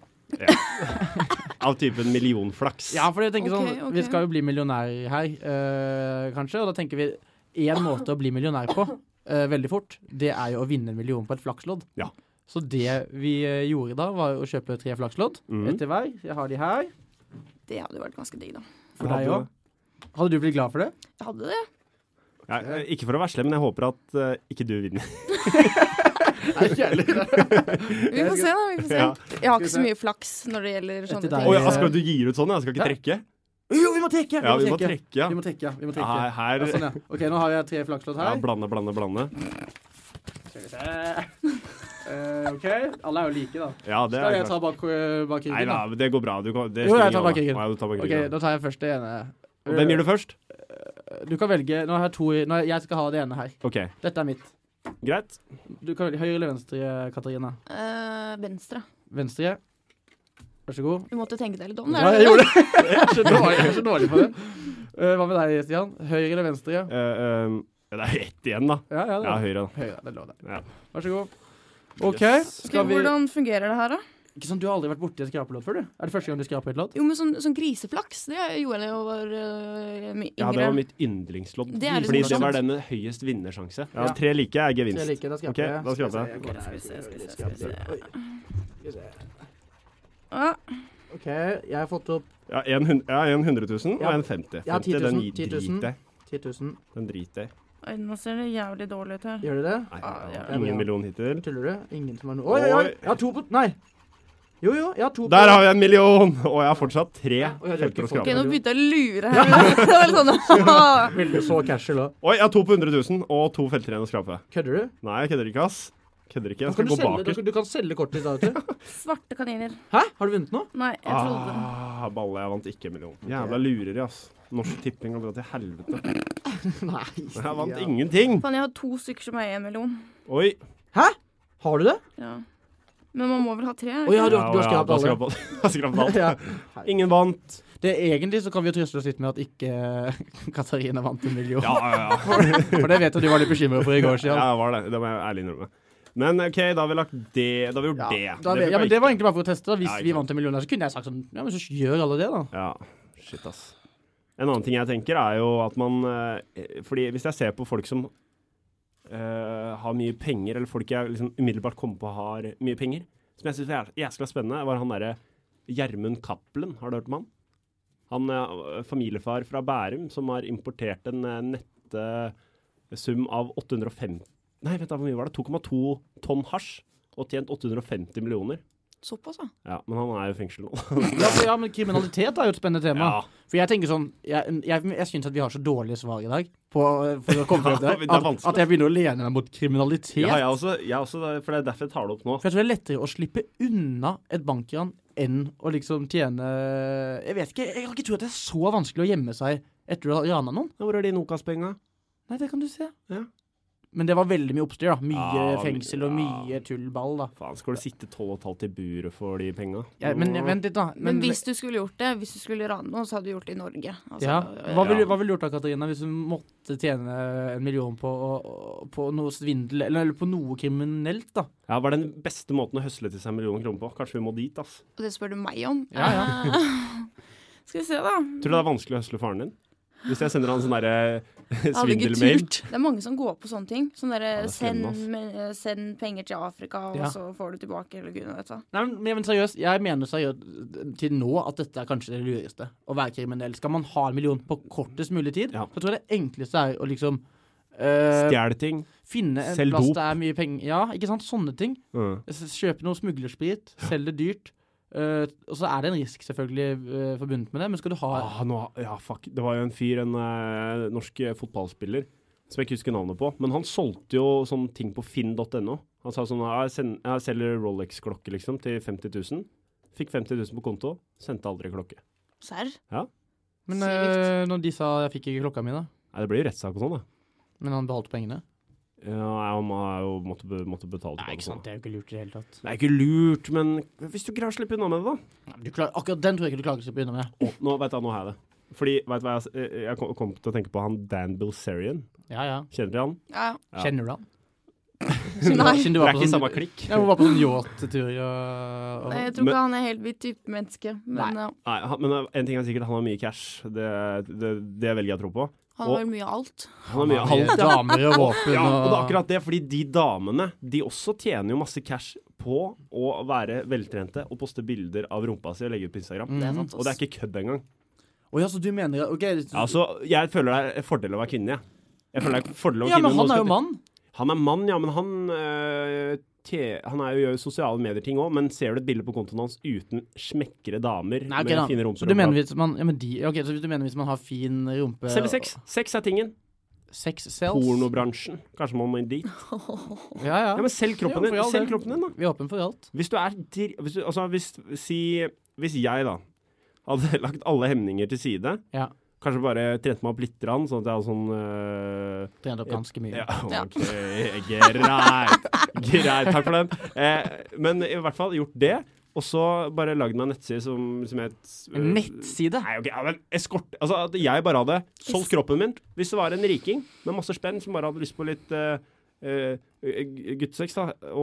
Av typen millionflaks. Ja, for jeg tenker Ok, sånn, ok. vi skal jo bli millionærer her, eh, kanskje, og da tenker vi, en måte å bli millionær på, eh, veldig fort, det er jo å vinne en million på et flakslodd. Ja. Så det vi eh, gjorde da, var å kjøpe tre flakslodd, Mhm. etter hver. Jeg har de her, Det hadde jo vært ganske digg, da. for Hadde deg du også. Hadde du blitt glad for det? Jeg hadde det. Ja, eh, ikke for å være slem, men jeg håper at eh, ikke du vinner. Nei, ikke heller. Vi får se, da. vi får se. Ja. Jeg har ikke så mye flaks når det gjelder sånne Etter ting. deg. Å ja, skal du gir ut sånn? Jeg skal ikke Ja. trekke? Jo, vi må trekke! Ja, vi må trekke, ja. Vi må trekke, ja. Vi må trekke. Ja, her, Ja, sånn, ja. Ok, nå har jeg tre flakslodd ja, her. blande, blande, blande. Skal vi se. Eh, ok, alle er jo like da. Ja, det Skal er jeg ta klart. bak, eh, bak Nei, ryggen da? da, det går bra. Du kan, det Jo, spiller jeg tar ingen bak rolle. ryggen. Ja, du tar bak Ok, ryggen. da tar jeg først det ene. Og hvem gir du først? Du kan velge, nå har jeg to, i- nå, jeg skal ha det ene her. Ok, Dette er mitt. greit. Du kan velge høyre eller venstre, Katarina. Eh, venstre. Venstre. Vær så god. Du måtte tenke deg litt om. Ja, jeg gjorde det. Jeg er så dårlig, jeg er så dårlig på det. Eh, hva med deg, Stian? Høyre eller venstre? Eh, eh, ja, det er ett igjen, da. Ja, ja, det Ja, er høyre, da. høyre. Det lå der. Ja. Vær så god. Ok, Yes. skal vi... Hvordan fungerer det her, da? Ikke sant, du har aldri vært borti et skrapelodd før, du? Er det første gang du skraper et lodd? Jo, men sånn, sånn griseflaks, det gjorde jeg da jeg var uh, yngre. Ja, det var mitt yndlingslodd. Det er liksom Fordi det morsomt. var den med høyest vinnersjanse. Ja, Ja. tre like er gevinst. Tre like, da skraper Ok, jeg. da skraper Skal jeg. vi se, Skal vi se, skal vi se, skal vi se. Oi. Skal vi se. Ja, Ok, jeg har fått opp Ja, en, hund ja, en hundre tusen Ja. og en femti. Ja, ti femti, den tusen, ti tusen. driter jeg. ti tusen. Den driter jeg. oi, nå ser det jævlig dårlig ut her. Gjør du det? Nei, Ah, ja. ingen million hittil. Tuller du? Ingen som har noe... Oi, oi, oi! Jeg har to på... Nei! Jo, jo, jeg har to på... Der har vi en million! Og jeg har fortsatt tre Oi, jeg har felter å ikke fått- Ok, skrape. nå begynte jeg å lure her. Det var litt sånn, Veldig så casual da. Oi, jeg har to på hundre tusen og to felter igjen å skrape. Kødder du? Nei, jeg kødder ikke, ass. Kødder ikke. Da Jeg kan skal du, gå selge, da bakerst. kan, du kan selge kortet ditt da, vet du. svarte kaniner. Hæ? Har du vunnet nå? Nei, jeg trodde det. Ah, balle, jeg vant ikke en million. Jævla lureri, ass. Norsk Tipping har dratt til helvete. Nei. Jeg vant ingenting. Faen, jeg har to stykker som eier en million. Oi. Hæ? Har du det? Ja. Men man må vel ha tre? Å ja, du, Ja, du har ja, skrapt du har alle. skrapt alt. Du har skrapt alt. Ja. Ingen vant. Det egentlig så kan vi jo trøste oss litt med at ikke Katarina vant en million. Ja, ja, ja. For det vet jeg du var litt bekymret for i går, Stian. Ja, det var det. Det må jeg ærlig innrømme. Men ok, da har vi lagt det. Da har vi gjort Ja, det. da, Det ja, men funker det var ikke. egentlig bare for å teste. Da. Hvis Ja, ikke vi sant. vant en million, så kunne jeg sagt sånn, ja, men så gjør alle det da. Ja, shit ass. En annen ting jeg tenker er jo at man, eh, fordi hvis jeg ser på folk som eh, har mye penger, eller folk jeg liksom umiddelbart kommer på har mye penger, som jeg synes er jæskla spennende, var han der Gjermund Cappelen. Har du hørt om han? Han er familiefar fra Bærum som har importert en eh, nette sum av åtte hundre og femti Nei, vet du hvor mye var det? to komma to tonn hasj og tjent åtte hundre og femti millioner. Såpass, da. Ja, men han er jo i fengsel nå. ja, for, ja, men kriminalitet er jo et spennende tema. Ja. For jeg tenker sånn, jeg, jeg, jeg synes at vi har så dårlige svar i dag på, for å komme frem til det, det at, at jeg begynner å lene meg mot kriminalitet. Ja, jeg også, jeg også, for det er derfor jeg tar det opp nå. For jeg tror det er lettere å slippe unna et bankran enn å liksom tjene... Jeg vet ikke, jeg har ikke trodd at det er så vanskelig å gjemme seg etter å ha rana noen. Hvor er de Nokas-penga? Nei, det kan du se. Ja. Men det var veldig mye oppstyr da. Mye ja, fengsel og ja. mye tullball da. Faen, skal du sitte tolv og et halvt i buret for de penga? Ja, men vent litt da. Men, men hvis du skulle gjort det, hvis du skulle rane noe, så hadde du gjort det i Norge. Altså, ja. Hva ville hva vil du gjort da, Katarina, hvis du måtte tjene en million på, på noe svindel, eller, eller på noe kriminelt da? Ja, hva er den beste måten å høsle til seg en million kroner på? Kanskje vi må dit, ass. Og det spør du meg om. Ja, ja. Skal vi se da. Tror du det er vanskelig å høsle faren din? Hvis jeg sender han sånn der svindelmail. Det er mange som går på sånne ting. Sånn der, ja, send, send penger til Afrika, og ja. så får du tilbake, eller gud, vet du. Nei, men, men seriøst, jeg mener seriøst til nå at dette er kanskje det lureste, å være kriminell. Skal man ha en million på kortest mulig tid, ja. så tror jeg det enkleste er å liksom Uh, Stjæle ting. Finne en Selv plass dop. det er mye penger. Ja, ikke sant? Sånne ting. Mm. Kjøpe noe smuglersprit, selge det dyrt. Uh, og så er det en risk selvfølgelig uh, forbundet med det, men skal du ha... Ah, nå, ja, fuck. Det var jo en fyr, en uh, norsk fotballspiller, som jeg ikke husker navnet på, men han solgte jo sånne ting på finn punktum no. Han sa sånn, jeg, send, jeg selger Rolex-klokke liksom til femti tusen. Fikk femti tusen på konto, sendte aldri klokke. Serr? Ja. Men uh, når de sa jeg fikk ikke klokka mi da? Nei, det blir jo rettssak og sånn da. Men han beholdt pengene? Ja, han har jo måtte, be, måtte betale. Nei, ikke sant, det er jo ikke lurt i det hele tatt. Det er ikke lurt, men hvis du greier å slippe unna med det da. Nei, du klarer, akkurat den tror jeg ikke du klarer å slippe unna med. Oh, nå vet jeg, nå har jeg det. Fordi, vet du hva, jeg, jeg kom, kom til å tenke på han Dan Bilzerian. Ja, ja. Kjenner du han? Ja. ja. Kjenner du han? Nei. Det er ikke samme klikk. Ja, hun var på sånn yacht-tur og, og... Nei, jeg tror ikke men, han er helt mitt type menneske. Men, nei. Ja. Nei, han, men en ting er sikkert, han har mye cash. Det, det, det velger jeg å tro på. Han har vel mye av alt. Han har mye av alt, ja. Damer og våpen. Ja, og det er og... akkurat det, fordi de damene, de også tjener jo masse cash på å være veltrente og poste bilder av rumpa si og legge ut på Instagram. Mm. Det er sant, og det er ikke kødd engang. Å ja, så du mener... Okay. Ja, så jeg føler det er en fordel å være kvinne, jeg. Jeg føler det er en fordel å være ja, kvinne. Ja, men han er jo mann. Han er mann, ja, men han, øh, te, han er jo, gjør jo sosiale medier-ting også, men ser du et bilde på kontoen hans uten smekkere damer Nei, okay, med da. fine rumper? Så du mener hvis man, ja, men de, ok, så du mener hvis man har fin rumpe... Selger sex. Sex er tingen. Sex sells. Pornobransjen. Kanskje man må inn dit. ja, ja. Ja, men selg kroppen din. Selg kroppen din, da. Vi er åpen for alt. Hvis du er, hvis du, altså, hvis, si, hvis jeg da, hadde lagt alle hemninger til side, ja. Kanskje bare trent meg opp litt, sånn at jeg hadde sånn... Uh, trent opp ganske mye. Ja, ok, greit. Greit, takk for den. Eh, men i hvert fall gjort det, og så bare lagd meg en nettside som, som het... Uh, en nettside? Nei, ok, ja, men eskort. Altså, at jeg bare hadde solgt kroppen min. Hvis det var en riking med masse spenn som bare hadde lyst på litt... Uh, Uh, guttesex da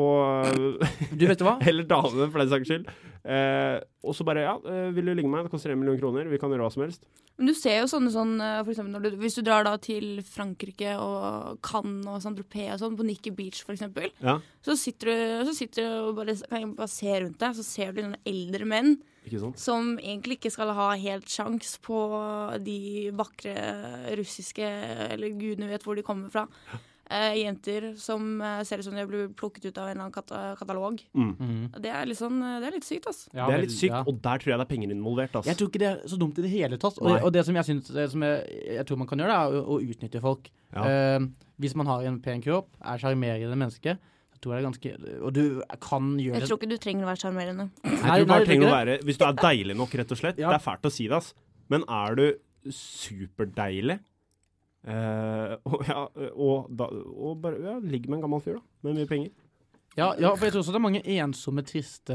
og du vet hva? eller dame for den saks skyld uh, og så bare ja, uh, vil du ligge med meg, det koster en million kroner, vi kan gjøre hva som helst. Men du ser jo sånne sånn for eksempel når du, hvis du drar da til Frankrike og Cannes og Saint-Tropez og sånn på Nikki Beach for eksempel, ja. så sitter du så sitter du og bare, kan jeg bare se rundt deg, så ser du noen eldre menn som egentlig ikke skal ha helt sjans på de vakre russiske eller gudene vet hvor de kommer fra. Uh, jenter som uh, ser ut som de blir plukket ut av en eller annen kata- katalog. Mm. Mm. Det er litt sånn, det er litt sykt, ass. Ja, det er litt sykt, ja. Og der tror jeg det er penger involvert, ass. Jeg tror ikke det er så dumt i det hele tatt. Og, og det som jeg synes, det som jeg, jeg tror man kan gjøre, er å, å utnytte folk. Ja. Uh, hvis man har en pen kropp, er charmerende menneske, så tror jeg det er ganske... Og du kan gjøre... Jeg tror ikke du trenger å være charmerende. Jeg tror du bare trenger å være... Hvis du er deilig nok, rett og slett. Ja. Det er fælt å si det, ass. Men er du superdeilig... Uh, og, ja, og, da, og bare ja, ligge med en gammel fyr da med mye penger. Ja, ja, for jeg tror også det er mange ensomme, triste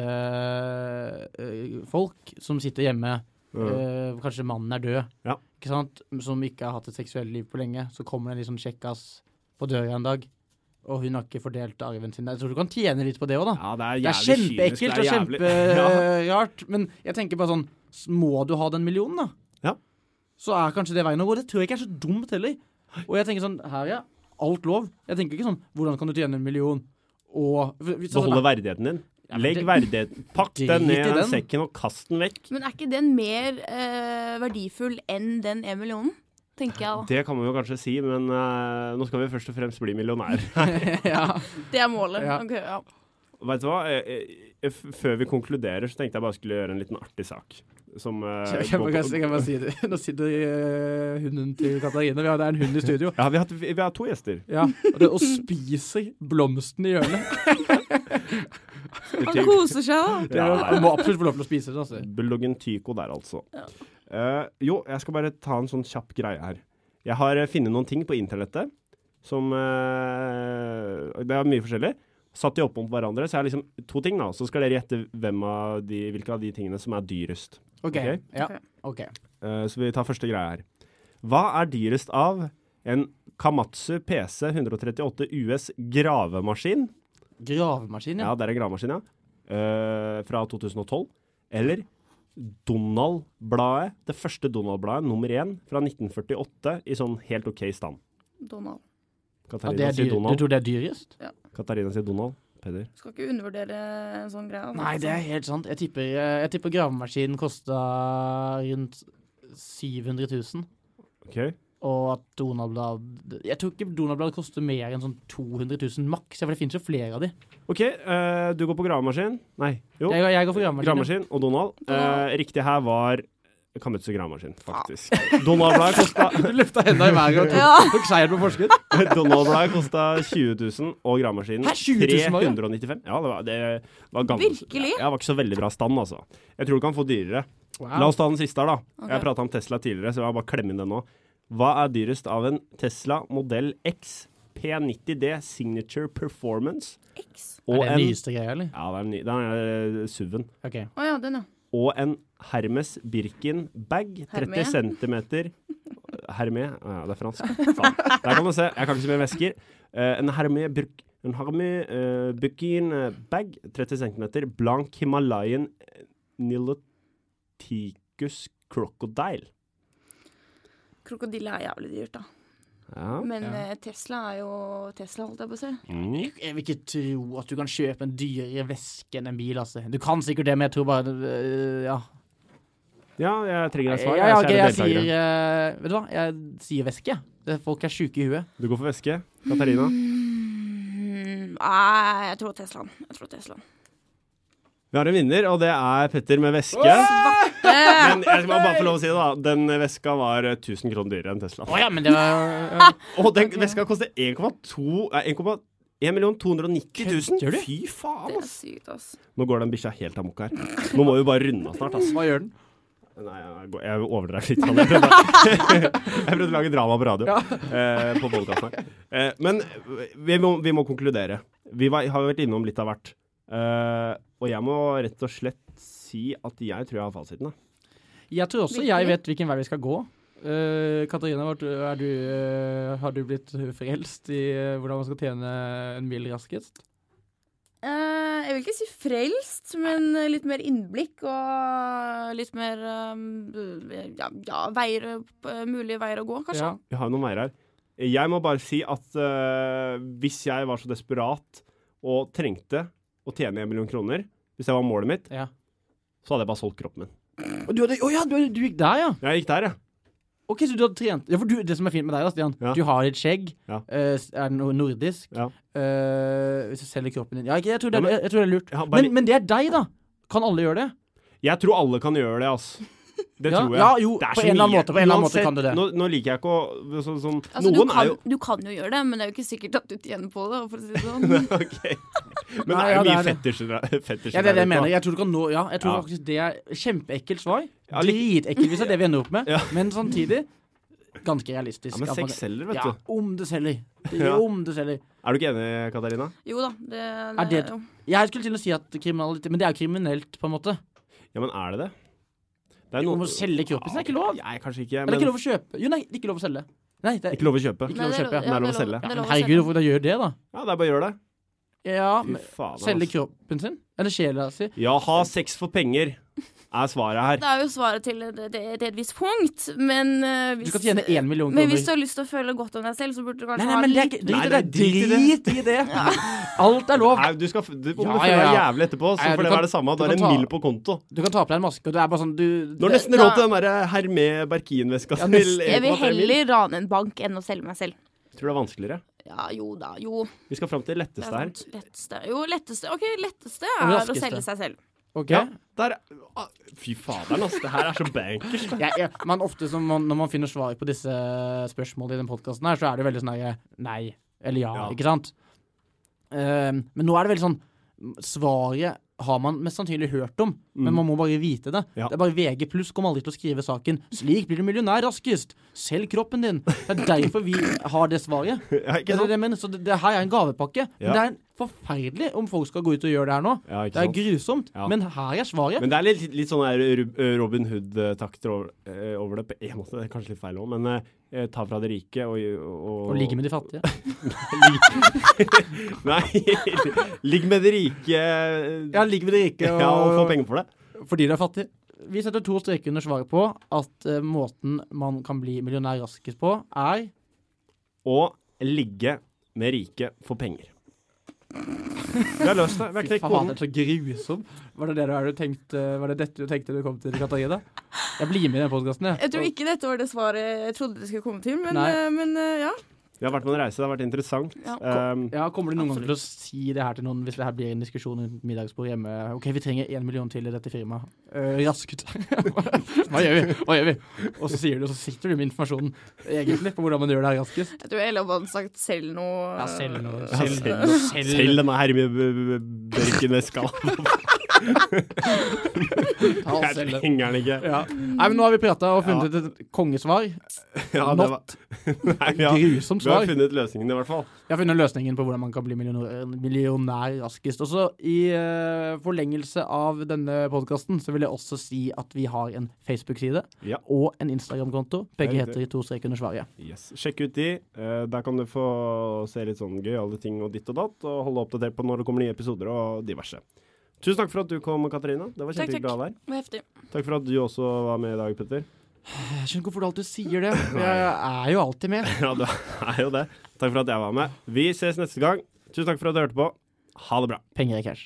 uh, folk som sitter hjemme. Mm. Uh, kanskje mannen er død, ja. Ikke sant? Som ikke har hatt et seksuelt liv på lenge. Så kommer det en litt sånn kjekkas på døra en dag, og hun har ikke fordelt arven sin. Jeg tror du kan tjene litt på det også da. Ja, det er, det er kjempeekkelt og kjemperart, men jeg tenker bare sånn, må du ha den millionen da? Ja. Så er kanskje det veien å gå. Det tror jeg ikke er så dumt heller. Og jeg tenker sånn, her ja, alt lov. Jeg tenker ikke sånn, hvordan kan du tjene en million? Og... Beholde verdigheten din. Ja, Legg det, verdigheten. Pakk den ned i den sekken og kast den vekk. Men er ikke den mer eh, verdifull enn den en millionen? tenker jeg da. Det kan man jo kanskje si, men uh, nå skal vi først og fremst bli millionær. ja. Det er målet. Ja. Ok, ja. Vet du hva? Jeg, jeg, før vi konkluderer, så tenkte jeg bare skulle gjøre en liten artig sak. Som uh, jeg, kan, jeg, kan, jeg kan bare si det. Nå sitter uh, hunden til Katarina. Vi har, det er en hund i studio. Ja, vi har, vi har to gjester. Ja, og, det, og spiser blomsten i hjørnet. Han koser seg da. Det er, han må absolutt få lov til å spise det. Altså. Bulldoggen Tyko der, altså. Ja. Uh, jo, jeg skal bare ta en sånn kjapp greie her. Jeg har uh, funnet noen ting på internettet som uh, det er mye forskjellig. Satt de opp om hverandre, så er det liksom to ting da. Så skal dere gjette hvem av de, hvilke av de tingene som er dyrest. Ok, okay? ja, ok. Uh, så vi tar første greie her. Hva er dyrest av en Komatsu P C one thirty-eight U S gravemaskin? Gravemaskin, ja. Ja, det er en gravemaskin, ja. Uh, fra twenty twelve. Eller Donald-bladet, det første Donald-bladet, nummer én, fra nitten førtiåtte, i sånn helt ok stand. Donald. Katarina ja, sier Donald. Du tror det er dyrest? Ja. Katarina sier Donald. Peder. Skal ikke undervurdere en sånn greie. Altså. Nei, det er helt sant. Jeg tipper, jeg tipper gravemaskinen kostet rundt syv hundre tusen. Ok. Og at Donald-blad... Jeg tror ikke Donald-blad koster mer enn sånn to hundre tusen maks, for det finnes jo flere av de. Ok, uh, du går på gravemaskin. Nei, jo. Jeg, jeg går for gravemaskin. Gravemaskin og Donald. Uh, riktig her var Komatsu gravemaskin, faktisk. Ah. Donald-bladet kostet... Du løftet hendene i været og tok, ja. tok seier på forskudd. Donald-bladet kostet tjue tusen, og gravemaskinen tre hundre nittifem. Ja, det var, det var gammel. Virkelig? Ja, det var ikke så veldig bra stand, altså. Jeg tror du kan få dyrere. Wow. La oss ta den siste her, da. Okay. Jeg pratet om Tesla tidligere, så jeg vil bare klemme inn den nå. Hva er dyrest av en Tesla Model X P nitti D Signature Performance? X? Og er det en, nyeste greia, eller? Ja, det er, ny, det er uh, SUV-en. Ok. Å oh, ja, den ja. Og en Hermes Birkin bag, tretti centimeter. Hermé? Ja, det er fransk. Faen. Der kan du se. Jeg kan ikke så mye vesker. Uh, en Hermé Birk, en Hermé uh, Birkin bag, tretti centimeter. Blank Himalayan Niloticus Crocodile. Krokodille er jævlig dyrt, da. Ja. Men Ja. eh, Tesla er jo Tesla, holdt jeg på å si. Mm. Jeg vil ikke tro at du kan kjøpe en dyrere veske enn en bil, altså. Du kan sikkert det, men jeg tror bare, øh, ja. Ja, jeg trenger et svar. Ja, ja, ok, kjære jeg deltakere. sier, øh, vet du hva, jeg sier veske. Det, folk er syke i huet. Du går for veske. Katarina? Mm, nei, jeg tror Teslaen. Jeg tror Teslaen. Vi har en vinner, og det er Petter med veske. Men jeg skal bare få lov å si det, da. Den veska var tusen kroner dyrere enn Tesla. Åja, men det var... Ja. Og den veska koster en million to hundre nitti tusen. Kødder du? Fy faen, Det er ass. sykt, ass. Nå går den bikkja helt amok her. Nå må vi bare runde av snart, ass. Hva gjør den? Nei, jeg, går- jeg overdrev litt. Jeg prøvde, jeg prøvde å lage drama på radio. Ja. Eh, på podcasten her. Eh, men vi må, vi må konkludere. Vi var, har jo vært innom litt av hvert. Eh, og jeg må rett og slett si at jeg tror jeg har fasiten, da. Jeg tror også jeg vet hvilken vei vi skal gå. Uh, Katarina, er du, uh, har du blitt frelst i uh, hvordan man skal tjene en mil raskest? Eh, jeg vil ikke si frelst, men litt mer innblikk og litt mer um, ja, ja, veier, uh, mulige veier å gå, kanskje. Ja. Vi har noen veier her. Jeg må bare si at uh, hvis jeg var så desperat og trengte å tjene en million kroner, hvis det var målet mitt, Ja. så hadde jeg bare solgt kroppen min. Og du, hadde, oh ja, du, du gikk der, ja. Jeg gikk der, ja. Ok, så du hadde trent. Ja, for du, det som er fint med deg da, Stian, Ja. du har litt skjegg, Ja. eh, er noe nordisk, Ja. eh, hvis du selger kroppen din. Ja, ikke, jeg, tror det, Ja, men- jeg, jeg tror det er lurt. Jeg har bare- Men, men det er deg da. Kan alle gjøre det? Jeg tror alle kan gjøre det, ass. Det Ja, tror jeg. ja, jo, Det er på så en eller annen mye. måte, på en eller annen måte Uansett, kan du det. Nå, nå liker jeg ikke å så, sånn, Altså, du, Noen kan, er jo du kan jo gjøre det, men det er jo ikke sikkert at du tjener på det, for å si det sånn. Ok. Men Nei, det er ja, jo det mye er det. fetisjer fetisjer Ja, det er det jeg der ute, mener. da. Jeg tror du kan nå, ja, jeg tror Ja. faktisk det er kjempeekkelt svar. Ja, litt- Dritekkelt hvis det er det vi ender opp med. Ja. Men samtidig, ganske realistisk. Ja, men at man- sex selger, vet Ja, du. om det selger. Det Ja. er om det selger. Er du ikke enig, Katarina? Jo da, det, det, Er det- jo. Jeg skulle til å si at kriminalitet, men det er jo kriminelt på en måte. Ja, men er det det? Det er Jo, men å selge kroppen sin er ikke lov. Nei, kanskje ikke. Eller Men ikke lov å kjøpe. Jo, nei, det er ikke lov å selge. Nei, det er ikke lov å kjøpe. ikke Nei, lov å det er kjøpe. lov- Ja. Men det er lov å det selge. det er Men lov å herregud, selge. hvorfor da gjør det da? Ja, det er bare å gjøre det. Ja, Fy men faen, selge ass. kroppen sin? Eller sjela si? Ja, ha sex for penger. er svaret her. Det er jo svaret til, til, til et visst punkt, men uh, hvis, Du skal tjene én million kroner. Men hvis du har lyst til å føle godt om deg selv, så burde du kanskje nei, nei, ha men det er litt... ikke, drit i det, drit i det. Ja. Alt er lov. Nei, du skal, du, om ja, du føler ja, ja. deg jævlig etterpå, så Nei, får det kan, være det samme. Da er det en mill på konto. Du kan ta på deg en maske, og det er bare sånn du... Du har nesten råd til den der Hermé Berkin-veska ja, til... Jeg vil heller rane en bank enn å selge meg selv. Tror du det er vanskeligere? Ja, jo da, jo. Vi skal frem til det letteste her. Letteste. Jo, letteste. Ok, letteste er å selge seg selv. Ok. Ja, der, fy faderen, altså. Det her er så bankers. Ja, ja, men ofte som man, når man finner svar på disse spørsmålene i den podcasten her, så er det veldig sånn her, nei, eller ja, ja. Ikke sant? Uh, men nå er det veldig sånn, svaret har man mest sannsynlig hørt om, mm. men man må bare vite det. Ja. Det er bare V G pluss kommer aldri til å skrive saken. Slik blir du millionær raskest. Selg kroppen din. Det er derfor vi har det svaret. Ja, ikke sant? Det, det, men, så det, det her er en gavepakke. Ja. Men det er forferdelig om folk skal gå ut og gjøre det her nå. Ja, det er grusomt. Ja. Men her er svaret. Men det er litt, litt sånn der Robin Hood-takter over, over det på en måte. Det er kanskje litt feil også, men eh, ta fra det rike og... Og, og ligge med de fattige. Nei, ligge med de rike... Ja, ligge med de rike og... Ja, og få penger for det. Fordi det er fattig. Vi setter to streker under svaret på at uh, måten man kan bli millionær raskest på er... Å ligge med rike for penger. Vi har løst det. Vi har knekt koden. Faen, det er så grusom. Var det det du hadde tenkt, uh, var det dette du tenkte du kom til, Katarina? Jeg blir med i den podcasten, jeg. Jeg tror ikke dette var det svaret jeg trodde det skulle komme til, men, uh, men uh, ja. Vi har vært på en reise, det har vært interessant. Ja, kom, ja kommer du noen gang til å si det her til noen, hvis det her blir en diskusjon rundt middagsbord hjemme? Ok, vi trenger en million til i dette firmaet. Uh, raskt. Hva gjør vi? Hva gjør vi? Og så sier du, og så sitter du med informasjonen egentlig på hvordan man gjør det her raskest. Jeg tror Ella hadde sagt selv noe. Ja, selv noe. Selv, ja, selv, selv. selv denne her med Berken-veska. Jeg trenger den ikke. Ja. Nei, men nå har vi pratet og funnet ja. et kongesvar. Ja, det var... Nei, ja. Grusomt svar. Vi har funnet løsningen i hvert fall. Jeg har funnet løsningen på hvordan man kan bli millionær, millionær raskest. Og så i uh, forlengelse av denne podcasten så vil jeg også si at vi har en Facebook-side ja. og en Instagram-konto. Begge heter i to streker under svaret. Yes. Sjekk ut de. Uh, der kan du få se litt sånn gøy, alle ting og ditt og datt, og holde oppdatert på når det kommer nye episoder og diverse. Tusen takk for at du kom, Katarina. Det var kjempehyggelig å ha deg. Det var heftig. Takk for at du også var med i dag, Petter. Jeg skjønner ikke hvorfor du alltid sier det. Jeg er jo alltid med. Ja, du er jo det. Takk for at jeg var med. Vi ses neste gang. Tusen takk for at du hørte på. Ha det bra. Penger i cash.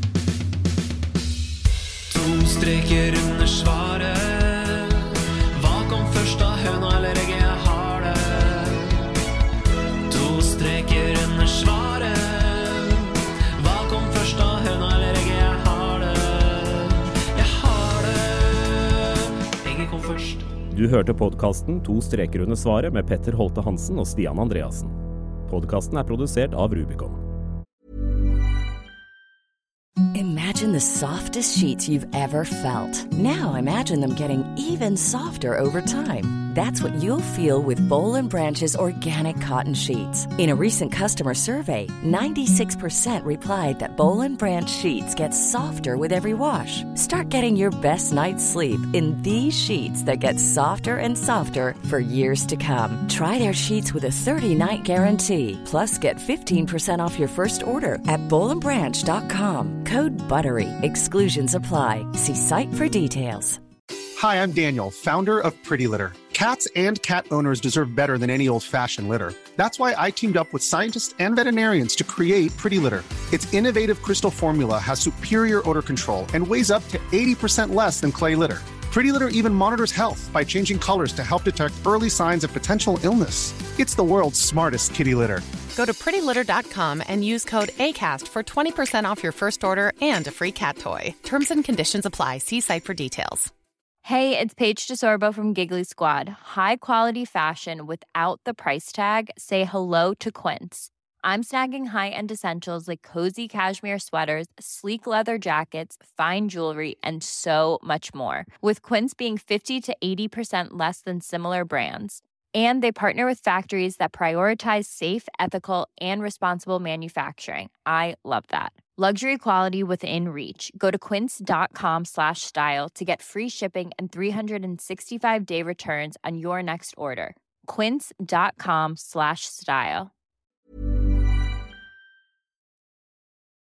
To streker under svaret. Hva kom først da, høna eller egget? Jeg har det. To streker under svaret. Hva kom først da, høna eller egget? Jeg har det. Jeg har det. Egget kom først. Du hørte podcasten To streker under svaret med Petter Holte Hansen og Stian Andreasen. Podcasten er produsert av Rubicon. Imagine the softest sheets you've ever felt. Now imagine them getting even softer over time. That's what you'll feel with Boll and Branch's organic cotton sheets. In a recent customer survey, ninety-six percent replied that Boll and Branch sheets get softer with every wash. Start getting your best night's sleep in these sheets that get softer and softer for years to come. Try their sheets with a thirty-night guarantee. Plus, get fifteen percent off your first order at boll and branch dot com. Code BUTTERY. Exclusions apply. See site for details. Hi, I'm Daniel, founder of Pretty Litter. Cats and cat owners deserve better than any old-fashioned litter. That's why I teamed up with scientists and veterinarians to create Pretty Litter. Its innovative crystal formula has superior odor control and weighs up to eighty percent less than clay litter. Pretty Litter even monitors health by changing colors to help detect early signs of potential illness. It's the world's smartest kitty litter. Go to pretty litter dot com and use code ACAST for twenty percent off your first order and a free cat toy. Terms and conditions apply. See site for details. Hey, it's Paige DeSorbo from Giggly Squad. High quality fashion without the price tag. Say hello to Quince. I'm snagging high-end essentials like cozy cashmere sweaters, sleek leather jackets, fine jewelry, and so much more. With Quince being fifty to eighty percent less than similar brands. And they partner with factories that prioritize safe, ethical, and responsible manufacturing. I love that. Luxury quality within reach. Go to quince.com slash style to get free shipping and three sixty-five day returns on your next order. Quince.com slash style.